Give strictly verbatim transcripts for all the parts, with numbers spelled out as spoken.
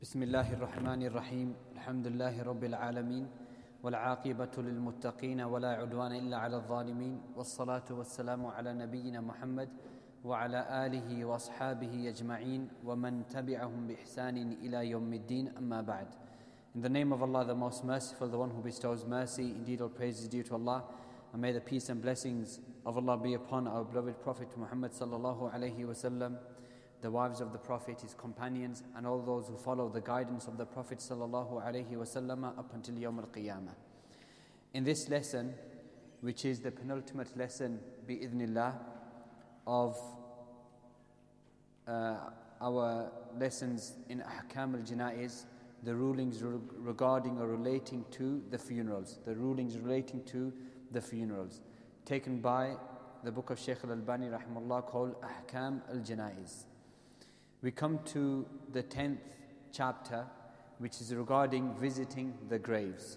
بسم الله الرحمن الرحيم الحمد لله رب العالمين والعاقبة للمتقين ولا عدوان إلا على الظالمين والصلاة والسلام على نبينا محمد وعلى آله وأصحابه أجمعين ومن تبعهم بإحسان إلى يوم الدين أما بعد. In the name of Allah, the most merciful, the one who bestows mercy, indeed all praise is due to Allah, and may the peace and blessings of Allah be upon our beloved Prophet Muhammad sallallahu alaihi wasallam, the wives of the Prophet, his companions, and all those who follow the guidance of the Prophet sallallahu alaihi wasallam up until Yawm al-Qiyamah. In this lesson, which is the penultimate lesson, bi-idhnillah, of uh, our lessons in Ahkam al-Janaiz, the rulings re- regarding or relating to the funerals, the rulings relating to the funerals, taken by the book of Shaykh al-Albani rahimahullah called Ahkam al-Janaiz. We come to the tenth chapter, which is regarding visiting the graves.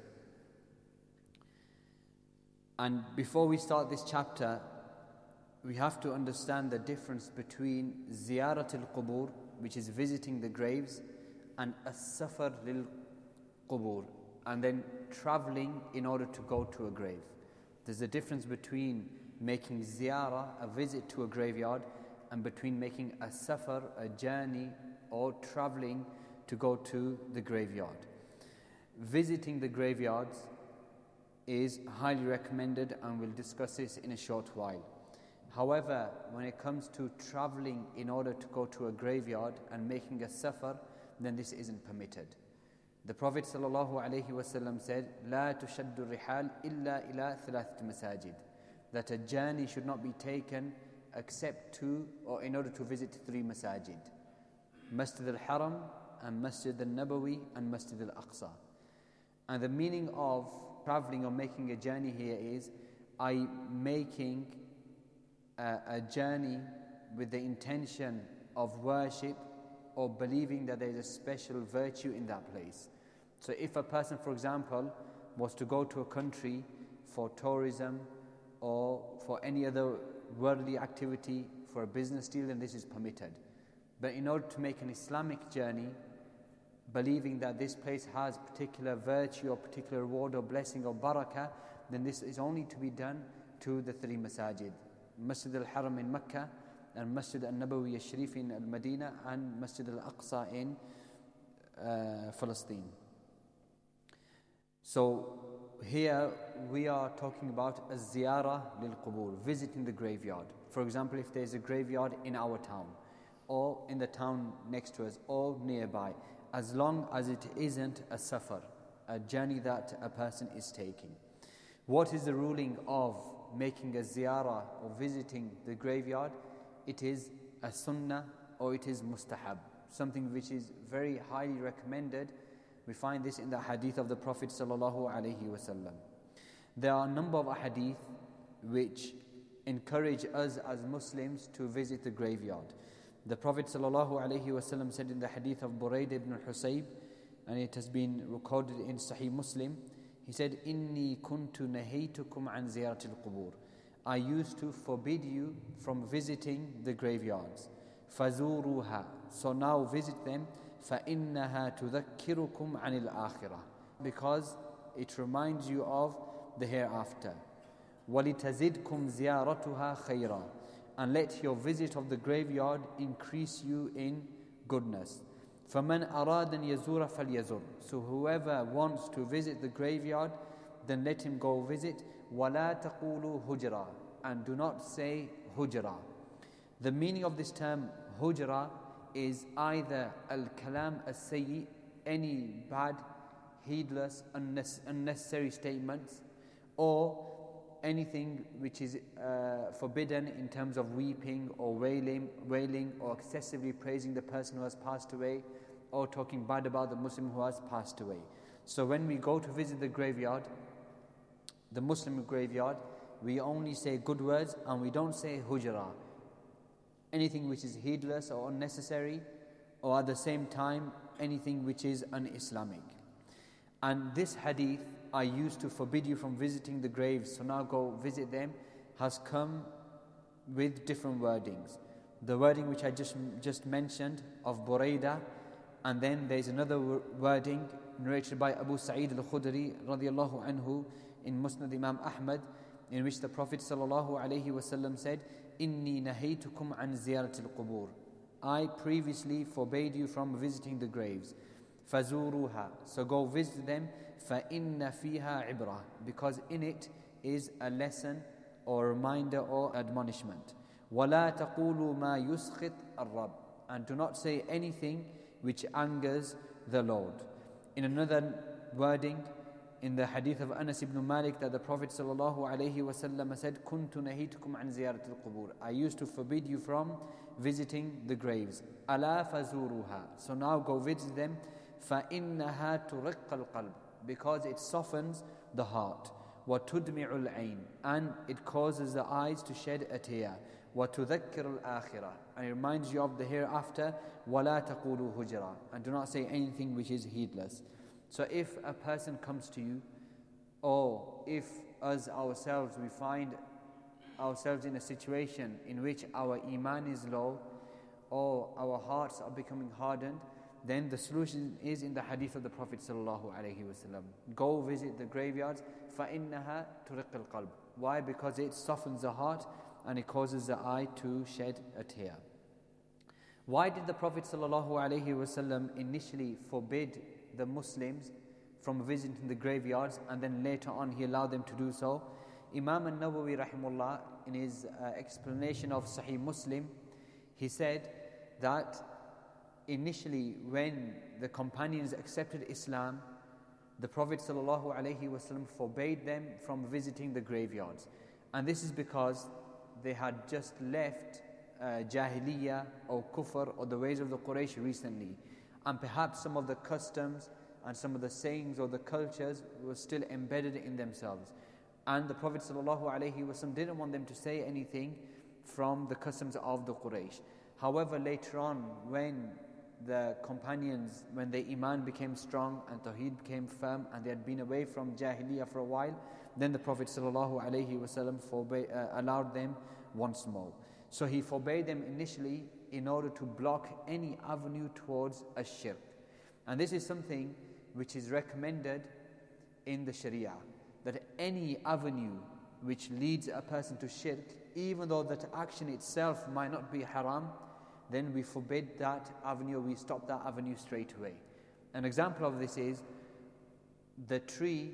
And before we start this chapter, we have to understand the difference between ziyarat al-qubur, which is visiting the graves, and as-safar lil-qubur, and then traveling in order to go to a grave. There's a difference between making ziyarah, a visit to a graveyard, and between making a safar, a journey, or traveling to go to the graveyard. Visiting the graveyards is highly recommended, and we'll discuss this in a short while. However, when it comes to traveling in order to go to a graveyard and making a safar, then this isn't permitted. The Prophet ﷺ said, "La tushaddu rihal illa ila thalathat masajid," that a journey should not be taken except to, or in order to visit three masajid: Masjid al-Haram, and Masjid al-Nabawi, and Masjid al-Aqsa. And the meaning of traveling or making a journey here is I making a, a journey with the intention of worship or believing that there is a special virtue in that place. So if a person, for example, was to go to a country for tourism or for any other worldly activity, for a business deal, then this is permitted. But in order to make an Islamic journey, believing that this place has particular virtue or particular reward or blessing or barakah, then this is only to be done to the three masajid: Masjid al-Haram in Mecca, and Masjid al-Nabawi al-Sharif in al-Madinah, and Masjid al-Aqsa in uh, Palestine. So here we are talking about a ziyarah lil-qubur, visiting the graveyard. For example, if there's a graveyard in our town, or in the town next to us, or nearby, as long as it isn't a safar, a journey that a person is taking. What is the ruling of making a ziyarah or visiting the graveyard? It is a sunnah, or it is mustahab, something which is very highly recommended. We find this in the hadith of the Prophet sallallahu alaihi wasallam. There are a number of hadith which encourage us as Muslims to visit the graveyard. The Prophet sallallahu alaihi wasallam said in the hadith of Burayd ibn al-Husayb, and it has been recorded in Sahih Muslim, he said, "Inni kuntu nahaytukum an ziyarat al-qubur." I used to forbid you from visiting the graveyards. Fazuruha, so now visit them. فَإِنَّهَا تُذَكِّرُكُمْ عَنِ الْآخِرَةِ, because it reminds you of the hereafter. وَلِتَزِدْكُمْ زِيَارَتُهَا خَيْرًا, and let your visit of the graveyard increase you in goodness. فَمَنْ أَرَادَ أَنْ يَزُورَ فَلْيَزُرْ, so whoever wants to visit the graveyard, then let him go visit. وَلَا تَقُولُوا هُجْرًا, and do not say hujra. The meaning of this term hujra is either al-kalam as-sayyi, any bad, heedless, unnecessary statements, or anything which is uh, forbidden in terms of weeping or wailing, wailing or excessively praising the person who has passed away, or talking bad about the Muslim who has passed away. So when we go to visit the graveyard, the Muslim graveyard, we only say good words, and we don't say hujra, anything which is heedless or unnecessary, or at the same time anything which is un-Islamic. And this hadith, I used to forbid you from visiting the graves, so now go visit them, has come with different wordings. The wording which I just just mentioned of Buraidah And then there's another wording narrated by Abu Sa'id al-Khudri radiyallahu anhu in Musnad Imam Ahmad, in which the Prophet sallallahu alaihi wasallam said, "Inni nahaytukum an ziyarat al-qubur." I previously forbade you from visiting the graves. فَزُورُوهَا, so go visit them. فَإِنَّ فِيهَا عِبْرَةً, because in it is a lesson or reminder or admonishment. وَلَا تَقُولُوا مَا يُسْخِطْ الرَّبِّ, and do not say anything which angers the Lord. In another wording, in the hadith of Anas ibn Malik, that the Prophet sallallahu alaihi wasallam said, "Kuntu nahitukum an ziyarat al-qubur." I used to forbid you from visiting the graves. أَلَا فَزُورُوهَا, so now go visit them. فَإِنَّهَا تُرِقَّ الْقَلْبِ, because it softens the heart. وَتُدْمِعُ الْعَيْنِ, and it causes the eyes to shed a tear. وَتُذَكِّرُ الْآخِرَةِ, and it reminds you of the hereafter. وَلَا تَقُولُوا هُجْرًا, and do not say anything which is heedless. So if a person comes to you, or if us ourselves we find ourselves in a situation in which our iman is low, or our hearts are becoming hardened, then the solution is in the hadith of the Prophet sallallahu alaihi wasallam. Go visit the graveyards. فَإِنَّهَا تُرِقِّ الْقَلْبِ, why? Because it softens the heart and it causes the eye to shed a tear. Why did the Prophet sallallahu alaihi wasallam initially forbid the Muslims from visiting the graveyards, and then later on he allowed them to do so? Imam al-Nawawi rahimullah, in his uh, explanation of Sahih Muslim, he said that initially when the companions accepted Islam, the Prophet sallallahu alaihi wasallam forbade them from visiting the graveyards. And this is because they had just left uh, Jahiliyyah or Kufr or the ways of the Quraysh recently. And perhaps some of the customs and some of the sayings or the cultures were still embedded in themselves. And the Prophet ﷺ didn't want them to say anything from the customs of the Quraysh. However, later on, when the companions, when their iman became strong and Tawheed became firm and they had been away from Jahiliyyah for a while, then the Prophet ﷺ forbade, uh, allowed them once more. So he forbade them initially in order to block any avenue towards a shirk. And this is something which is recommended in the Sharia, that any avenue which leads a person to shirk, even though that action itself might not be haram, then we forbid that avenue, we stop that avenue straight away. An example of this is the tree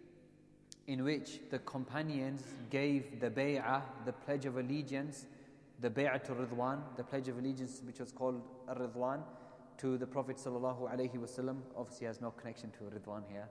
in which the companions gave the bay'ah, the pledge of allegiance, the bay'ah to Ridwan, the pledge of allegiance which was called Ridwan, to the Prophet sallallahu alaihi wasallam. Obviously has no connection to Ridwan here.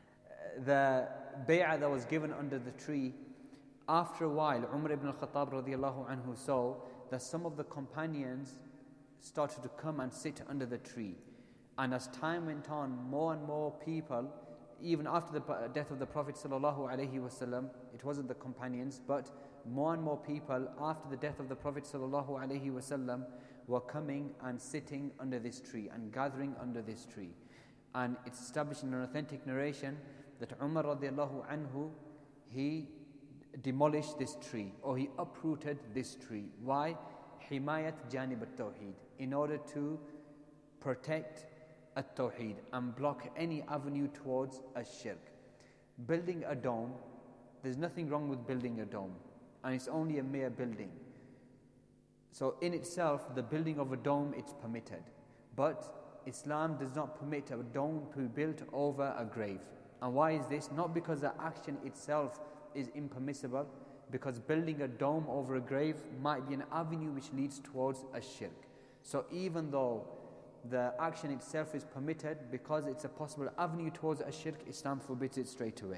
The bay'ah that was given under the tree, after a while, Umar ibn al-Khattab radiallahu anhu saw that some of the companions started to come and sit under the tree. And as time went on, more and more people, even after the death of the Prophet sallallahu alaihi wasallam, it wasn't the companions, but more and more people after the death of the Prophet sallallahu alaihi wasallam were coming and sitting under this tree and gathering under this tree. And it's established in an authentic narration that Umar radiallahu anhu, he demolished this tree, or he uprooted this tree. Why? Himayat janib at-tawheed, in order to protect at-tawheed and block any avenue towards a shirk. Building a dome, there's nothing wrong with building a dome, and it's only a mere building. So in itself, the building of a dome, it's permitted. But Islam does not permit a dome to be built over a grave. And why is this? Not because the action itself is impermissible, because building a dome over a grave might be an avenue which leads towards a shirk. So even though the action itself is permitted, because it's a possible avenue towards a shirk, Islam forbids it straight away.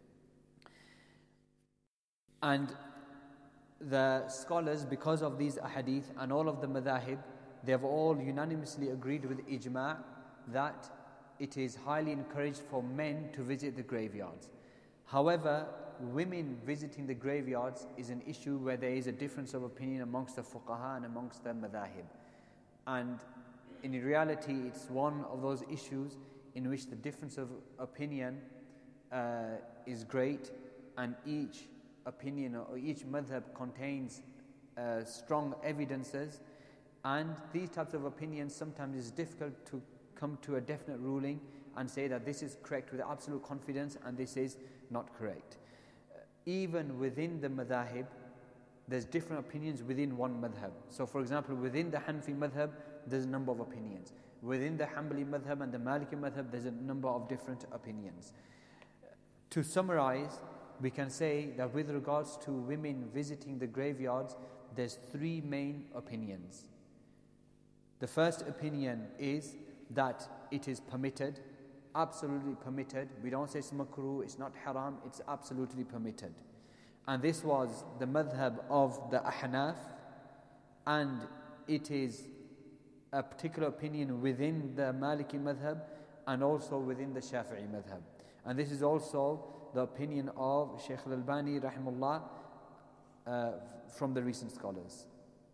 And the scholars, because of these ahadith and all of the madhahib, they have all unanimously agreed with ijma' that it is highly encouraged for men to visit the graveyards. However, women visiting the graveyards is an issue where there is a difference of opinion amongst the fuqaha and amongst the madhahib. And in reality, it's one of those issues in which the difference of opinion uh, is great, and each opinion or each madhab contains uh, strong evidences, and these types of opinions sometimes is difficult to come to a definite ruling and say that this is correct with absolute confidence and this is not correct. Even within the madhahib, there's different opinions within one madhab. So for example, within the Hanafi madhab, there's a number of opinions. Within the Hanbali madhab and the Maliki madhab, there's a number of different opinions. To summarize, we can say that with regards to women visiting the graveyards, there's three main opinions. The first opinion is that it is permitted, absolutely permitted. We don't say it's makruh, it's not haram, it's absolutely permitted. And this was the madhab of the Ahnaf, and it is a particular opinion within the Maliki madhab and also within the Shafi'i madhab. And this is also the opinion of Shaykh al-Albani rahimahullah uh, from the recent scholars.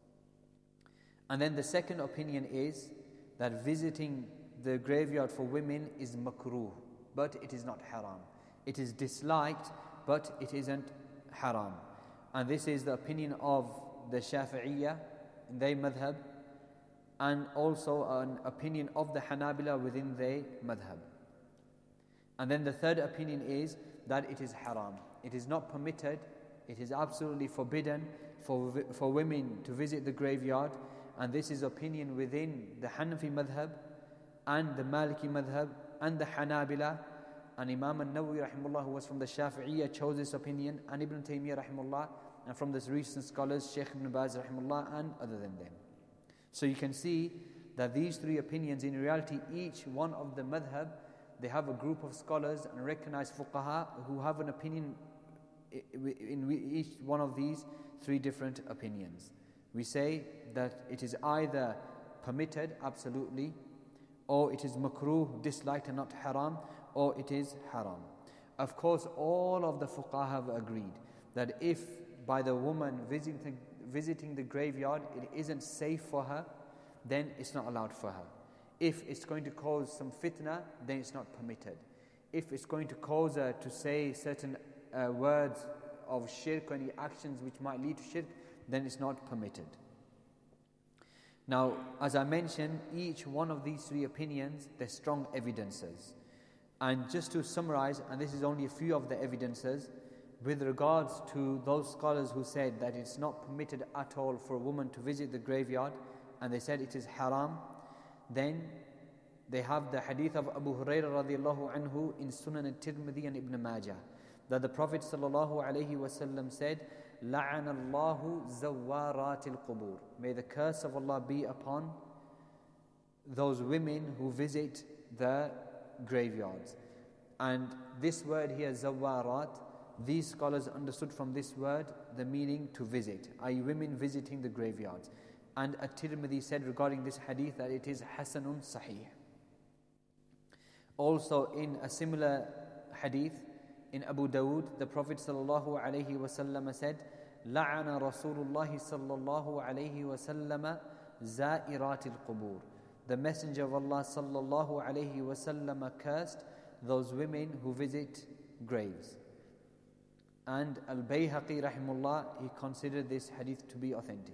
And then the second opinion is that visiting the graveyard for women is makruh, but it is not haram. It is disliked, but it isn't haram. And this is the opinion of the Shafi'iyya in their madhab, and also an opinion of the Hanabila within their madhab. And then the third opinion is that it is haram. It is not permitted, it is absolutely forbidden for, for women to visit the graveyard. And this is opinion within the Hanafi madhab and the Maliki madhab and the Hanabila. And Imam al-Nawawi rahimahullah, who was from the Shafi'iyya, chose this opinion, and Ibn Taymiyyah rahimahullah, and from the recent scholars Shaykh Ibn Baz rahimahullah and other than them. So you can see that these three opinions, in reality, each one of the madhab, they have a group of scholars and recognized fuqaha who have an opinion in each one of these three different opinions. We say that it is either permitted, absolutely, or it is makruh, disliked and not haram, or it is haram. Of course, all of the fuqaha have agreed that if by the woman visiting, visiting the graveyard, it isn't safe for her, then it's not allowed for her. If it's going to cause some fitna, then it's not permitted. If it's going to cause her to say certain uh, words of shirk or any actions which might lead to shirk, then it's not permitted. Now, as I mentioned, each one of these three opinions, they're strong evidences. And just to summarize, and this is only a few of the evidences, with regards to those scholars who said that it's not permitted at all for a woman to visit the graveyard, and they said it is haram, then they have the hadith of Abu Hurairah radiallahu anhu in Sunan al-Tirmidhi and Ibn Majah, that the Prophet sallallahu alayhi wasallam said, لَعَنَ اللَّهُ زَوَّارَاتِ الْقُبُورِ. May the curse of Allah be upon those women who visit the graveyards. And this word here, zawarat, these scholars understood from this word the meaning to visit, that is women visiting the graveyards. And At-Tirmidhi said regarding this hadith that it is hasanun sahih. Also in a similar hadith in Abu Dawood, the Prophet sallallahu alaihi wasallam said, لَعَنَ رَسُولُ اللَّهِ صَلَّى اللَّهُ عَلَيْهِ وَسَلَّمَ زَائِرَاتِ الْقُبُورِ. The Messenger of Allah sallallahu alaihi wasallam cursed those women who visit graves. And Al-Bayhaqi rahimullah, he considered this hadith to be authentic.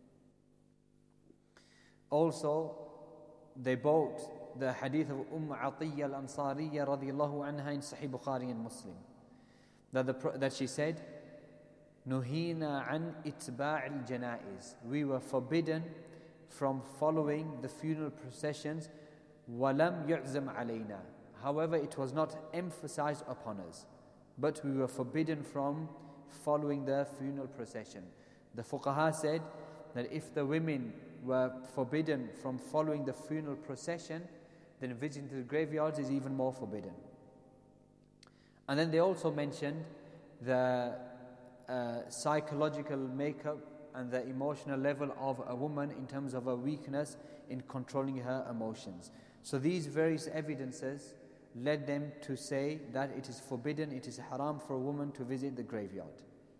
Also, they brought the hadith of Umm Atiyya al-Ansariyya radiyallahu anha in Sahih Bukhari and Muslim, that, the, that she said, Nuhina an itba' al-janaiz. We were forbidden from following the funeral processions. Walam yu'zam alayna. However, it was not emphasized upon us, but we were forbidden from following the funeral procession. The fuqaha said that if the women were forbidden from following the funeral procession, then visiting the graveyards is even more forbidden. And then they also mentioned the uh, psychological makeup and the emotional level of a woman in terms of her weakness in controlling her emotions. So these various evidences led them to say that it is forbidden, it is haram for a woman to visit the graveyard.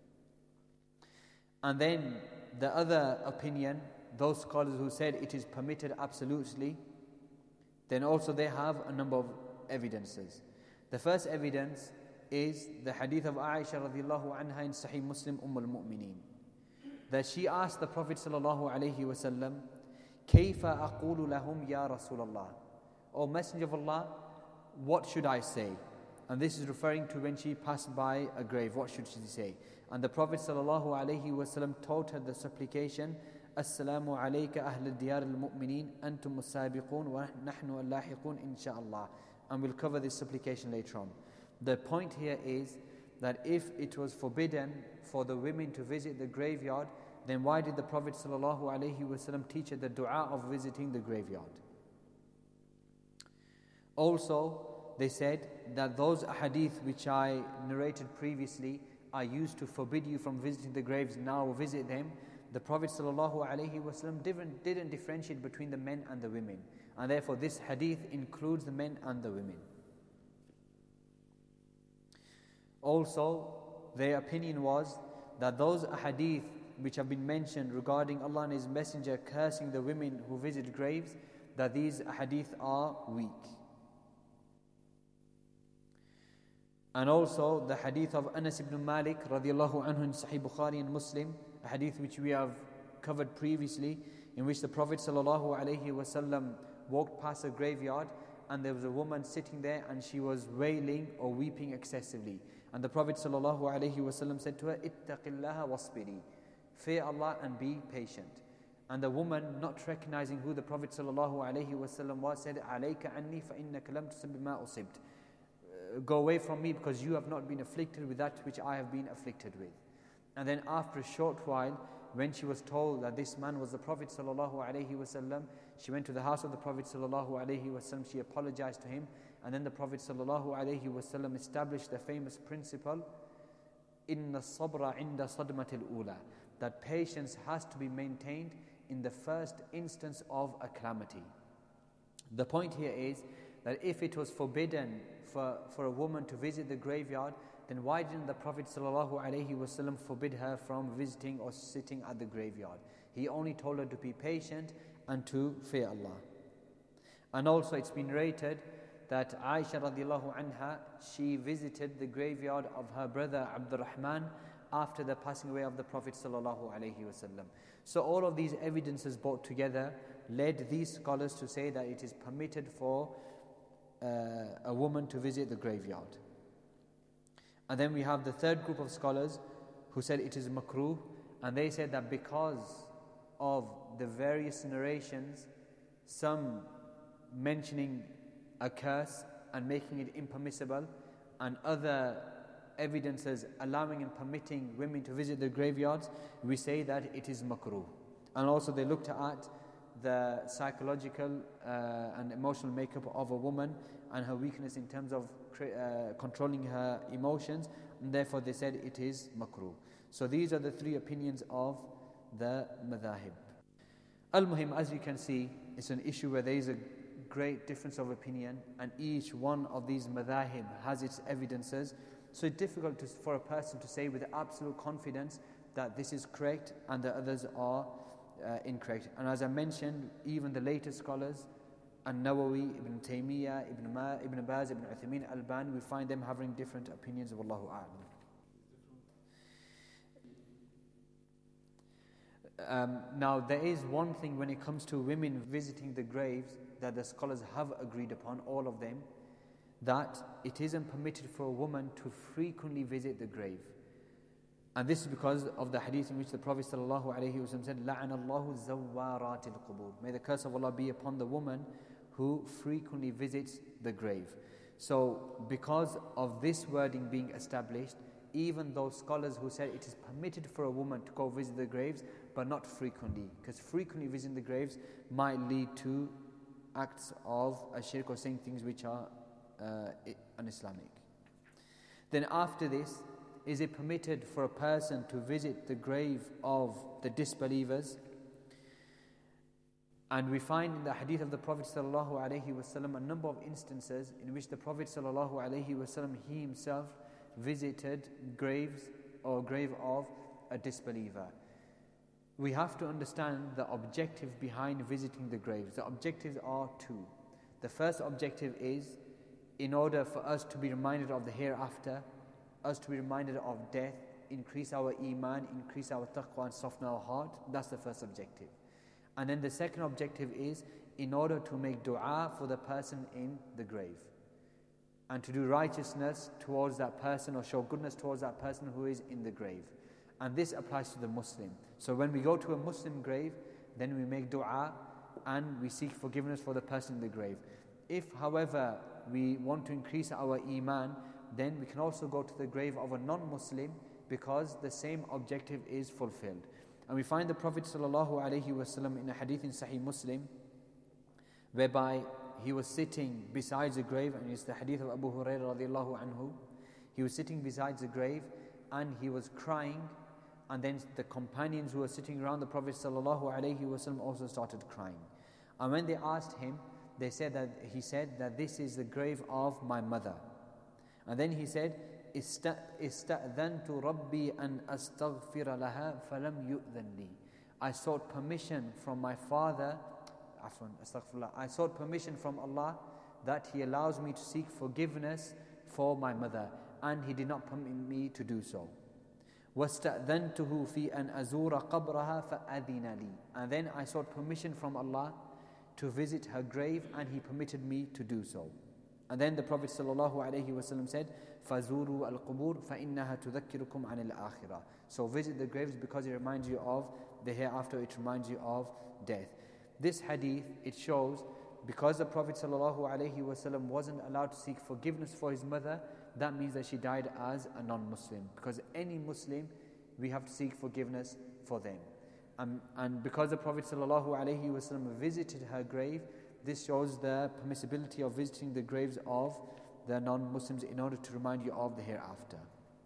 And then the other opinion, those scholars who said it is permitted absolutely, then also they have a number of evidences. The first evidence is the hadith of Aisha radiallahu anha in Sahih Muslim, Umm al-Mu'mineen, that she asked the Prophet sallallahu alayhi wasallam, كيف أقول لهم يا رسول الله. O Messenger of Allah, what should I say? And this is referring to when she passed by a grave, what should she say? And the Prophet sallallahu alaihi wasallam taught her the supplication, Assalamu alayka ahl al-diyar al-mu'mineen, antum as-sabiqun wa nahnu al-lahiqun insha'Allah. And we'll cover this supplication later on. The point here is that if it was forbidden for the women to visit the graveyard, then why did the Prophet sallallahu alaihi wasallam teach her the dua of visiting the graveyard? Also, they said that those hadith which I narrated previously are used to forbid you from visiting the graves, now visit them. The Prophet ﷺ didn't, didn't differentiate between the men and the women, and therefore this hadith includes the men and the women. Also, their opinion was that those hadith which have been mentioned regarding Allah and His Messenger cursing the women who visit graves, that these hadith are weak. And also the hadith of Anas ibn Malik radiallahu anhu in Sahih Bukhari and Muslim, a hadith which we have covered previously, in which the Prophet sallallahu alaihi wasallam walked past a graveyard and there was a woman sitting there and she was wailing or weeping excessively. And the Prophet sallallahu alaihi wasallam said to her, Ittaqillaha wasbiri, fear Allah and be patient. And the woman, not recognizing who the Prophet sallallahu alaihi wasallam was, said, Alayka anni fa innaka lam tusib bima usibt. Go away from me because you have not been afflicted with that which I have been afflicted with. And then after a short while, when she was told that this man was the Prophet sallallahu alaihi wasallam, she went to the house of the Prophet sallallahu alaihi wasallam, she apologized to him, and then the Prophet sallallahu alaihi wasallam established the famous principle, Inna sabra inda sadmatil ula, that patience has to be maintained in the first instance of a calamity. The point here is that if it was forbidden for, for a woman to visit the graveyard, then why didn't the Prophet ﷺ forbid her from visiting or sitting at the graveyard? He only told her to be patient and to fear Allah. And also it's been narrated that Aisha radiallahu anha, she visited the graveyard of her brother Abdurrahman after the passing away of the Prophet ﷺ. So all of these evidences brought together led these scholars to say that it is permitted for uh, a woman to visit the graveyard. And then we have the third group of scholars who said it is makruh, and they said that because of the various narrations, some mentioning a curse and making it impermissible, and other evidences allowing and permitting women to visit the graveyards, we say that it is makruh. And also they looked at the psychological uh, and emotional makeup of a woman and her weakness in terms of uh, controlling her emotions, and therefore they said it is makruh. So these are the three opinions of the madhahib. Al-Muhim, as you can see, it's an issue where there is a great difference of opinion, and each one of these madhahib has its evidences. So it's difficult to, for a person to say with absolute confidence that this is correct and the others are uh, incorrect. And as I mentioned, even the later scholars, An-Nawawi, Ibn Taymiyyah, Ibn, Ma, Ibn Baz, Ibn Uthaymin, Al-Albani, we find them having different opinions of Allahu A'lam. Um, now there is one thing when it comes to women visiting the graves that the scholars have agreed upon, all of them, that it isn't permitted for a woman to frequently visit the grave. And this is because of the hadith in which the Prophet ﷺ said, لَعَنَ اللَّهُ زَوَّارَاتِ الْقُبُورِ, may the curse of Allah be upon the woman who frequently visits the grave. So because of this wording being established, even those scholars who said it is permitted for a woman to go visit the graves, but not frequently, because frequently visiting the graves might lead to acts of a shirk or saying things which are uh, un-Islamic. Then after this, is it permitted for a person to visit the grave of the disbelievers? And we find in the hadith of the Prophet ﷺ a number of instances in which the Prophet ﷺ, he himself visited graves or grave of a disbeliever. We have to understand the objective behind visiting the graves. The objectives are two. The first objective is in order for us to be reminded of the hereafter, us to be reminded of death, increase our iman, increase our taqwa and soften our heart. That's the first objective. And then the second objective is in order to make dua for the person in the grave, and to do righteousness towards that person or show goodness towards that person who is in the grave. And this applies to the Muslim. So when we go to a Muslim grave, then we make dua and we seek forgiveness for the person in the grave. If, however, we want to increase our iman, then we can also go to the grave of a non-Muslim, because the same objective is fulfilled. And we find the Prophet ﷺ in a hadith in Sahih Muslim, whereby he was sitting beside the grave, and it's the hadith of Abu Hurairah radiallahu anhu. He was sitting beside the grave and he was crying, and then the companions who were sitting around the Prophet ﷺ also started crying. And when they asked him, they said that he said that this is the grave of my mother. And then he said, إِسْتَأْذَنْتُ رَبِّي أَنْ أَسْتَغْفِرَ لَهَا فَلَمْ يُؤْذَنْ لِي. I sought permission from my father, I sought permission from Allah that He allows me to seek forgiveness for my mother, and He did not permit me to do so. وَاسْتَأْذَنْتُهُ فِي أَنْ أَزُورَ قَبْرَهَا فَأَذِنَ لِي. And then I sought permission from Allah to visit her grave, and He permitted me to do so. And then the Prophet ﷺ said, فَزُورُوا الْقُبُورِ فَإِنَّهَا تُذَكِّرُكُمْ عَنِ الْآخِرَةِ. So visit the graves because it reminds you of the hereafter, it reminds you of death. This hadith, it shows, because the Prophet ﷺ wasn't allowed to seek forgiveness for his mother, that means that she died as a non-Muslim. Because any Muslim, we have to seek forgiveness for them. Um, and because the Prophet ﷺ visited her grave, this shows the permissibility of visiting the graves of the non-Muslims in order to remind you of the hereafter.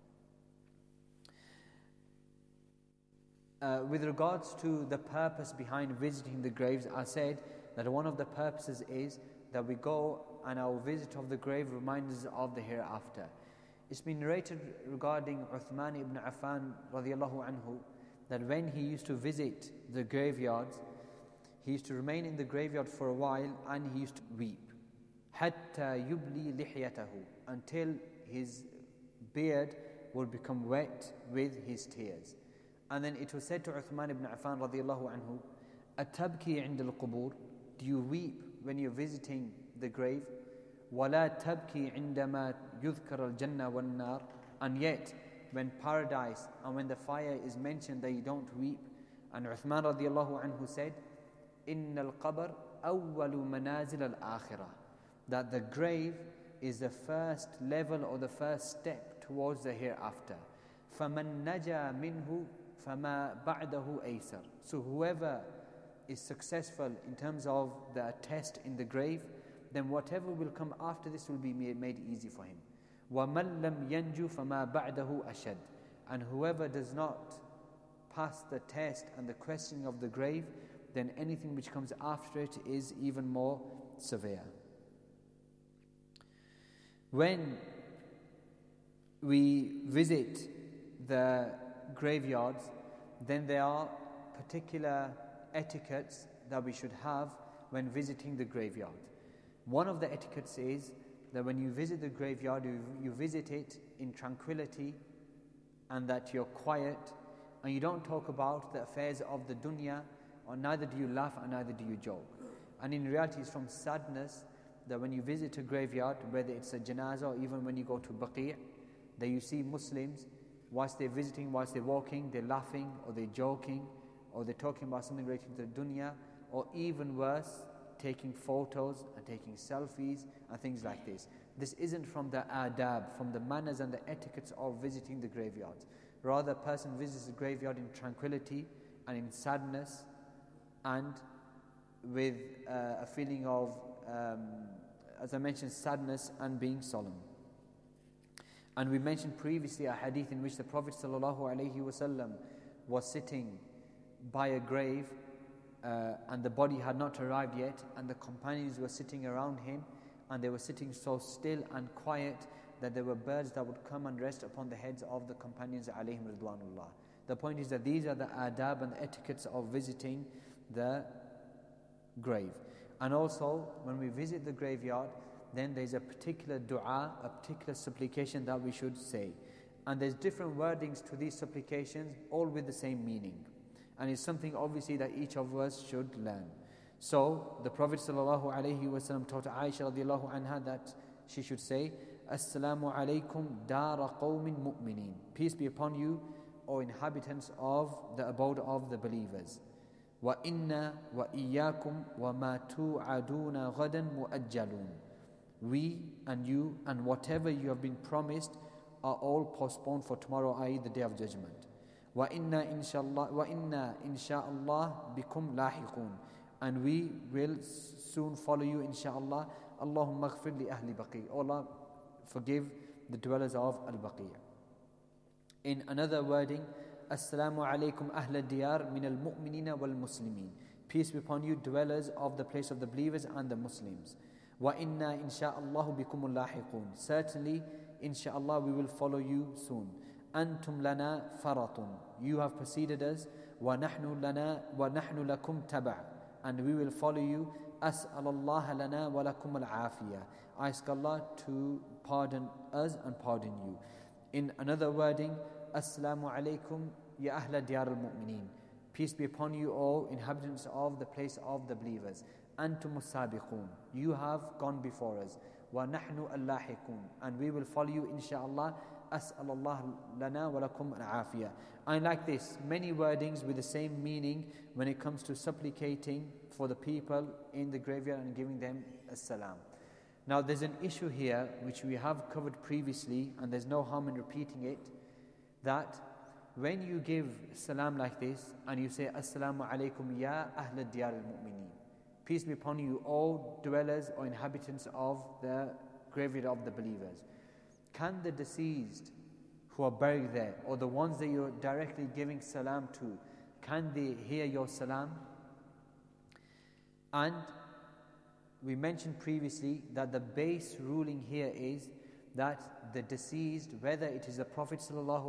Uh, with regards to the purpose behind visiting the graves, I said that one of the purposes is that we go and our visit of the grave reminds us of the hereafter. It's been narrated regarding Uthman ibn Affan radiallahu anhu that when he used to visit the graveyards, he used to remain in the graveyard for a while and he used to weep. حَتَّى يُبْلِي لِحْيَتَهُ, until his beard would become wet with his tears. And then it was said to Uthman ibn Affan radiallahu anhu, أَتَبْكِي عِنْدَ الْقُبُورِ, do you weep when you're visiting the grave? وَلَا تَبْكِي عِنْدَمَا يُذْكَرَ الْجَنَّةِ وَالنَّارِ, and yet when paradise and when the fire is mentioned that you don't weep. And Uthman radiallahu anhu said, إِنَّ الْقَبْرَ أَوَّلُ مَنَازِلَ الْآخِرَةِ, that the grave is the first level or the first step towards the hereafter. فَمَنْ نَجَى مِنْهُ فَمَا بَعْدَهُ أَيْسَرُ. So whoever is successful in terms of the test in the grave, then whatever will come after this will be made easy for him. وَمَنْ لَمْ يَنْجُ فَمَا بَعْدَهُ أَشَدُ. And whoever does not pass the test and the questioning of the grave, then anything which comes after it is even more severe. When we visit the graveyards, then there are particular etiquettes that we should have when visiting the graveyard. One of the etiquettes is that when you visit the graveyard, you, you visit it in tranquility, and that you're quiet and you don't talk about the affairs of the dunya, or neither do you laugh and neither do you joke. And in reality, it's from sadness that when you visit a graveyard, whether it's a janazah or even when you go to Baqi', that you see Muslims, whilst they're visiting, whilst they're walking, they're laughing or they're joking or they're talking about something related to the dunya, or even worse, taking photos and taking selfies and things like this. This isn't from the adab, from the manners and the etiquettes of visiting the graveyards. Rather, a person visits the graveyard in tranquility and in sadness and with uh, a feeling of, um, as I mentioned, sadness and being solemn. And we mentioned previously a hadith in which the Prophet ﷺ was sitting by a grave uh, and the body had not arrived yet, and the companions were sitting around him, and they were sitting so still and quiet that there were birds that would come and rest upon the heads of the companions alayhim ridwanullah. The point is that these are the adab and the etiquettes of visiting the grave. And also, when we visit the graveyard, then there's a particular dua, a particular supplication that we should say. And there's different wordings to these supplications, all with the same meaning. And it's something obviously that each of us should learn. So the Prophet ﷺ taught Aisha radiallahu anha that she should say, Assalamu alaikum dara qawmin mu'minin. Peace be upon you, O inhabitants of the abode of the believers. Wa inna wa iyyakum wa ma tu'aduna ghadan mu'ajjalun. We and you and whatever you have been promised are all postponed for tomorrow, that is the day of judgment. Wa inna inshallah wa inna insha'Allah bikum lahiqun. And we will soon follow you, inshaAllah. Allahumma ghfir li ahli baqi. Allah, forgive the dwellers of al-baqi. In another wording, Assalamu alaikum ahla diyar min al-mu'minina wal-muslimin. Peace be upon you, dwellers of the place of the believers and the Muslims. Wa inna insha'Allahu bikum lahiqun. Certainly, inshaAllah, we will follow you soon. Antum lana faratun. You have preceded us. Wa nahnu lana wa nahnu lakum taba'. And we will follow you. As'alallah lana wa lakum al-afiyah. I ask Allah to pardon us and pardon you. In another wording, Assalamu alaikum ya ahla diyar al-mu'mineen. Peace be upon you, all inhabitants of the place of the believers. Antum as-sabiqun. You have gone before us. Wa nahnu al-lahiqun. And we will follow you, inshaAllah. As'alallah lana wa lakum al-afiyah. And like this, many wordings with the same meaning when it comes to supplicating for the people in the graveyard and giving them as-salam. Now there's an issue here which we have covered previously, and there's no harm in repeating it, that when you give salam like this and you say Assalamu alaikum ya ahla diyar al-mu'mineen, peace be upon you, all dwellers or inhabitants of the graveyard of the believers, can the deceased who are buried there, or the ones that you're directly giving salam to, can they hear your salam? And we mentioned previously that the base ruling here is that the deceased, whether it is the Prophet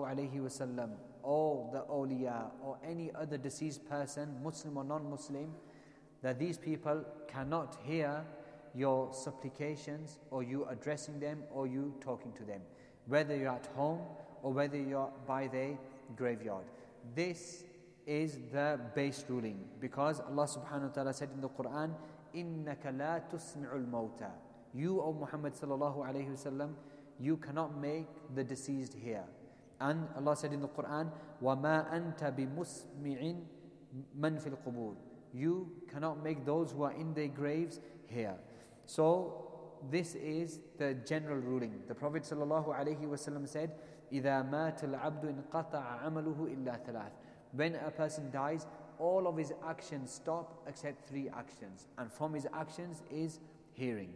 ﷺ or the awliya or any other deceased person, Muslim or non-Muslim, that these people cannot hear your supplications or you addressing them or you talking to them, whether you're at home or whether you're by the graveyard. This is the base ruling, because Allah subhanahu wa ta'ala said in the Quran, إِنَّكَ لَا تُسْمِعُ الْمَوْتَى. You, O Muhammad sallallahu alayhi wasallam, you cannot make the deceased hear. And Allah said in the Quran, وَمَا أَنْتَ بِمُسْمِعٍ مَنْ فِي الْقُبُورِ. You cannot make those who are in their graves hear. So this is the general ruling. The Prophet sallallahu alayhi wasallam said, إِذَا مَاتَ الْعَبْدُ إِنْقَطَعَ عَمَلُهُ إِلَّا ثَلَاثٍ. When a person dies, all of his actions stop except three actions. And from his actions is hearing.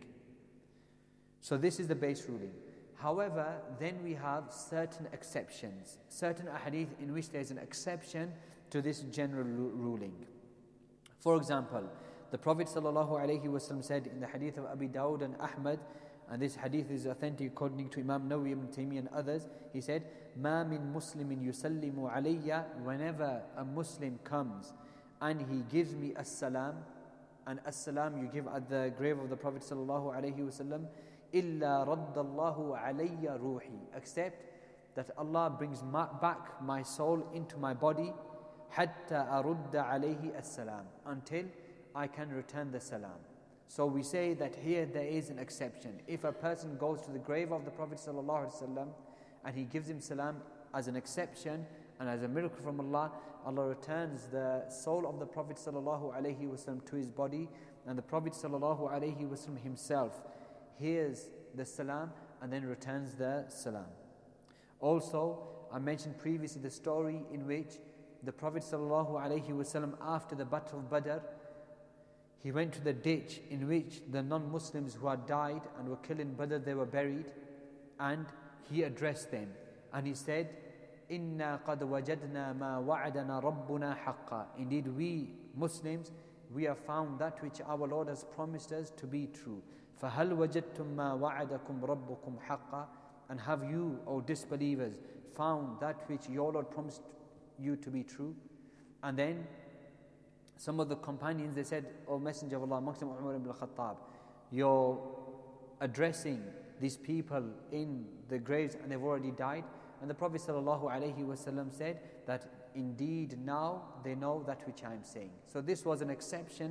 So this is the base ruling. However, then we have certain exceptions, certain ahadith in which there is an exception to this general ruling. For example, the Prophet ﷺ said in the hadith of Abi Dawud and Ahmad, and this hadith is authentic according to Imam Nawawi, Ibn Taymiyyah and others, he said, مَا مِن مُسْلِمٍ يُسَلِّمُ عَلَيَّ. Whenever a Muslim comes and he gives me as-salam, and as-salam you give at the grave of the Prophet ﷺ, إِلَّا رَدَّ اللَّهُ عَلَيَّ رُوحِي. Except that Allah brings ma- back my soul into my body, حَتَّى أَرُدَّ عَلَيْهِ السَّلَامِ, until I can return the salam. So we say that here there is an exception. If a person goes to the grave of the Prophet ﷺ and he gives him salam as an exception and as a miracle from Allah, Allah returns the soul of the Prophet ﷺ to his body, and the Prophet ﷺ himself hears the salam and then returns the salam. Also, I mentioned previously the story in which the Prophet ﷺ, after the Battle of Badr, he went to the ditch in which the non-Muslims who had died and were killed in Badr, they were buried, and he addressed them. And he said, إِنَّا قَدْ وَجَدْنَا مَا وَعَدَنَا رَبُّنَا حَقًّا. Indeed, we Muslims, we have found that which our Lord has promised us to be true. فَهَلْ وَجَدْتُم مَا وَعَدَكُمْ رَبُّكُمْ حَقًّا. And have you, O disbelievers, found that which your Lord promised you to be true? And then some of the companions, they said, O Messenger of Allah, amongst them Umar ibn al-Khattab, you're addressing these people in the graves and they've already died. And the Prophet ﷺ said that indeed now they know that which I am saying. So this was an exception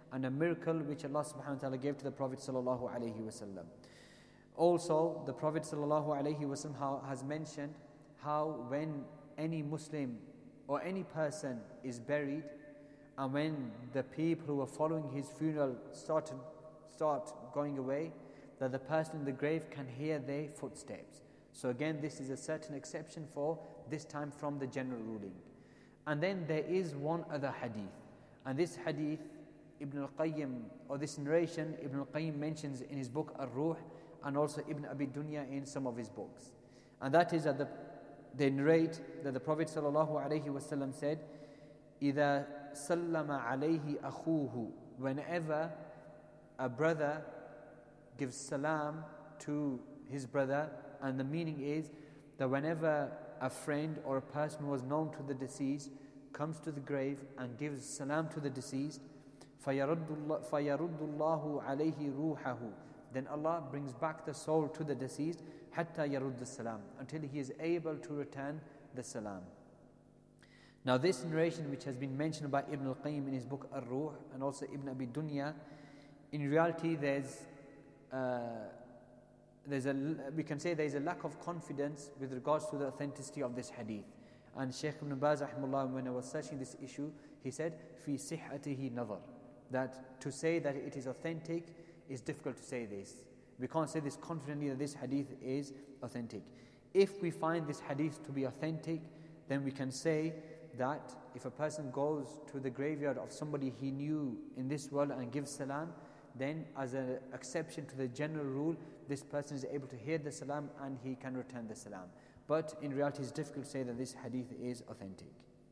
and a miracle which Allah subhanahu wa ta'ala gave to the Prophet sallallahu alaihi wasallam. Also, the Prophet sallallahu alaihi wasallam has mentioned how when any Muslim or any person is buried, and when the people who are following his funeral start, start going away, that the person in the grave can hear their footsteps. So again, this is a certain exception for this time from the general ruling. And then there is one other hadith. And this hadith, Ibn al-Qayyim, or this narration, Ibn al-Qayyim mentions in his book Ar-Ruh, and also Ibn Abi Dunya in some of his books. And that is that the, they narrate that the Prophet sallallahu alaihi wasallam said, إِذَا سَلَّمَ عَلَيْهِ أَخُوهُ, whenever a brother gives salam to his brother, and the meaning is that whenever a friend or a person who was known to the deceased comes to the grave and gives salam to the deceased, فَيَرُدُّ اللَّهُ عَلَيْهِ رُوحَهُ, then Allah brings back the soul to the deceased, حَتَّى يَرُدُّ السَّلَامِ, until he is able to return the salam. Now this narration, which has been mentioned by Ibn al-Qayyim in his book Ar-Ruh, and also Ibn Abi Dunya, in reality there's uh, there's a, we can say there's a lack of confidence with regards to the authenticity of this hadith. And Shaykh Ibn Baz rahimahullah, when I was searching this issue, he said, fi sihhatihi nazar, that to say that it is authentic is difficult to say this. We can't say this confidently that this hadith is authentic. If we find this hadith to be authentic, then we can say that if a person goes to the graveyard of somebody he knew in this world and gives salam, then as an exception to the general rule, this person is able to hear the salam and he can return the salam. But in reality, it's difficult to say that this hadith is authentic.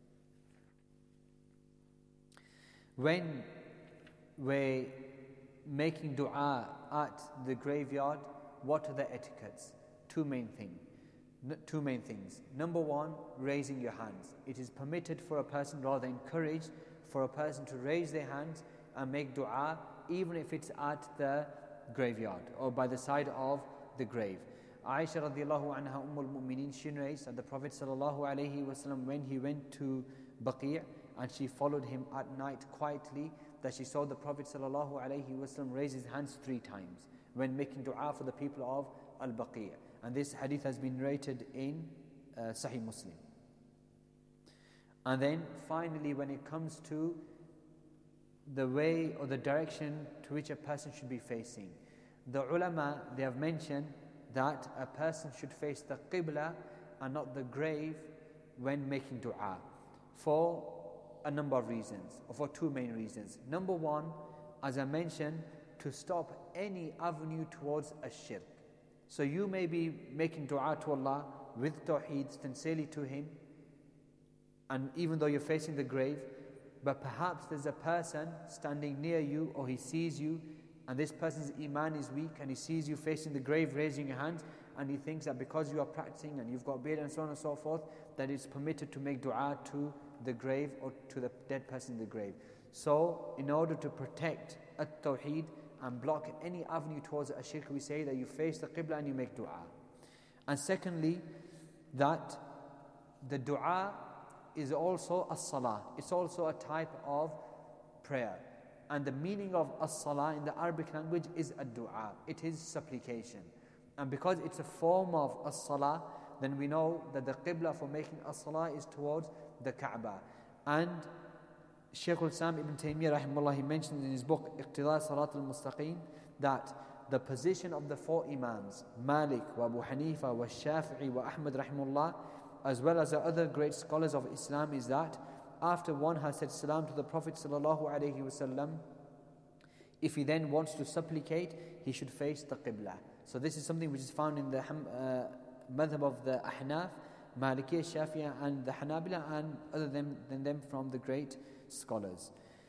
When we're making dua at the graveyard, what are the etiquettes? Two main things. Two main things. Number one, raising your hands. It is permitted for a person, rather encouraged, for a person to raise their hands and make dua, even if it's at the graveyard or by the side of the grave. Aisha radiallahu anha Ummul Mu'mineen, she narrates that the Prophet sallallahu alaihi wasallam, when he went to Baqi' and she followed him at night quietly, that she saw the Prophet sallallahu alaihi wasallam raise his hands three times when making dua for the people of Al-Baqi'. And this hadith has been narrated in uh, Sahih Muslim. And then finally, when it comes to the way or the direction to which a person should be facing, the ulama, they have mentioned that a person should face the qibla and not the grave when making dua, for a number of reasons, or for two main reasons. Number one, as I mentioned, to stop any avenue towards a shirk. So you may be making dua to Allah with tawheed, sincerely to Him, and even though you're facing the grave, but perhaps there's a person standing near you, or he sees you, and this person's iman is weak, and he sees you facing the grave, raising your hands, and he thinks that because you are practicing and you've got beard and so on and so forth, that it's permitted to make dua to the grave or to the dead person in the grave. So, in order to protect at-tawheed and block any avenue towards a shirk, we say that you face the qibla and you make dua. And secondly, that the dua is also as-salah. It's also a type of prayer. And the meaning of as-salah in the Arabic language is ad-dua. It is supplication. And because it's a form of as-salah, then we know that the qibla for making as-salah is towards the Kaaba. And Shaykh al-Islam Ibn Taymiyyah rahimahullah, he mentioned in his book Iqtida Salat al-Mustaqim that the position of the four Imams, Malik wa Abu Hanifa wa Shafi'i wa Ahmad rahimahullah, as well as the other great scholars of Islam, is that after one has said salam to the Prophet sallallahu alaihi wasallam, if he then wants to supplicate, he should face the qibla. So this is something which is found in the uh, madhab of the Ahnaf, Maliki, Shafi'ah and the Hanabila, and other than, than them from the great scholars.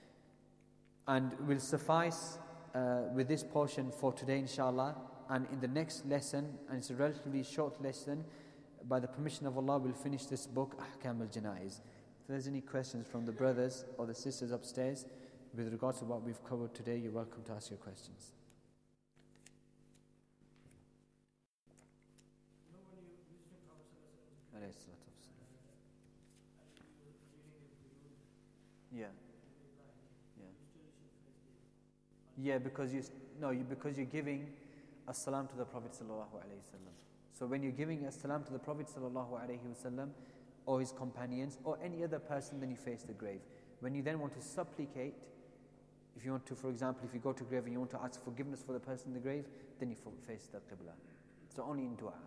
And we'll suffice uh, with this portion for today inshallah, and in the next lesson, and it's a relatively short lesson, by the permission of Allah, we'll finish this book, Ahkam al-Janaiz. If there's any questions from the brothers or the sisters upstairs with regards to what we've covered today, you're welcome to ask your questions. Yeah. Yeah. Yeah, because you no, you because you're giving as-salam to the Prophet sallallahu alaihi wasallam. So when you're giving as-salam to the Prophet sallallahu alaihi wasallam, or his companions, or any other person, then you face the grave. When you then want to supplicate, if you want to, for example, if you go to grave and you want to ask forgiveness for the person in the grave, then you face the qibla. So only in dua.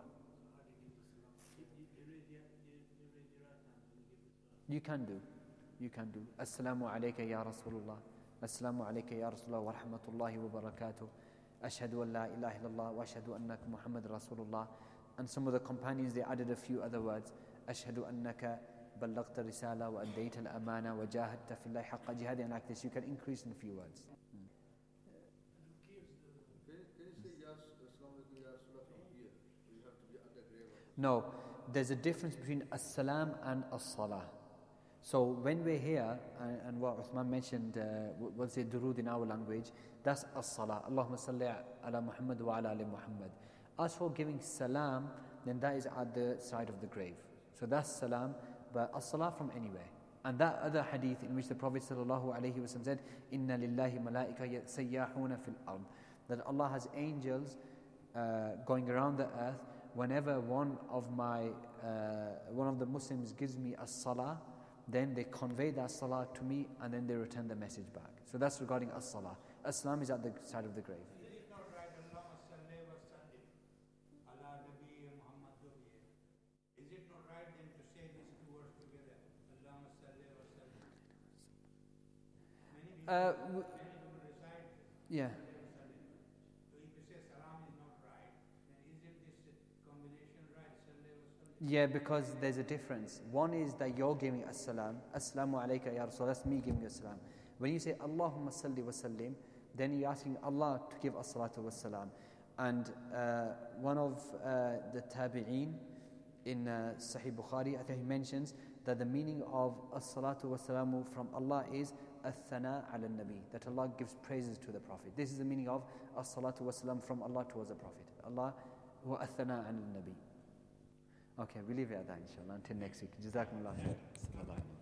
You can do. You can do. Assalamu alayka ya Rasulullah. Assalamu alayka ya Rasulullah wa rahmatullahi wa barakatuh. Ashhadu an la ilaha illallah wa ashhadu annaka Muhammad Rasulullah. And some of the companions, they added a few other words. Ashhadu annaka ballagta risala wa addayta al-amana wa jahadta fillahi haqqa jihadi. And like this, you can increase in a few words. Hmm. Can you say yes, Assalamu alaykum ya Rasulullah from here? Or you have to be at the grave? No, there's a difference between as-salam and as-salah. So when we're here, and, and what Uthman mentioned, uh, we'll say durood in our language, that's as-salah. Allahumma salli ala Muhammad wa ala ali Muhammad. As for giving salam, then that is at the side of the grave. So that's salam, but as-salah from anywhere. And that other hadith in which the Prophet sallallahu alaihi wasallam said, "Inna lillahi malaika sayyahuna fil ard," that Allah has angels uh, going around the earth. Whenever one of my, uh, one of the Muslims gives me a salah, then they convey that salah to me and then they return the message back. So that's regarding as-salah. As-salam is at the side of the grave. Is it not right, Allahumma salli wa sallim ala Nabi Muhammad Dubiye? Is it not right then to say these two words together? Allahumma salli wa sallim. Many people, Uh, many people recite Yeah. so if you say salam is not right, then is it this combination right? Salli wa sallim. Yeah, because there's a difference. One is that you're giving as-salam. Assalamu alayka ya Rasul. That's me giving as-salam. When you say Allahumma salli wa sallim, then you're asking Allah to give as-salatu wa salam. And uh, one of uh, the tabi'een in uh, Sahih Bukhari, I think he mentions that the meaning of as-salatu wa salamu from Allah is ath-thana ala nabi, that Allah gives praises to the Prophet. This is the meaning of as-salatu wa salam from Allah towards the Prophet. Allah wa ath-thana ala nabi. Okay, we leave it at that inshallah until next week. Jazakumullah khair.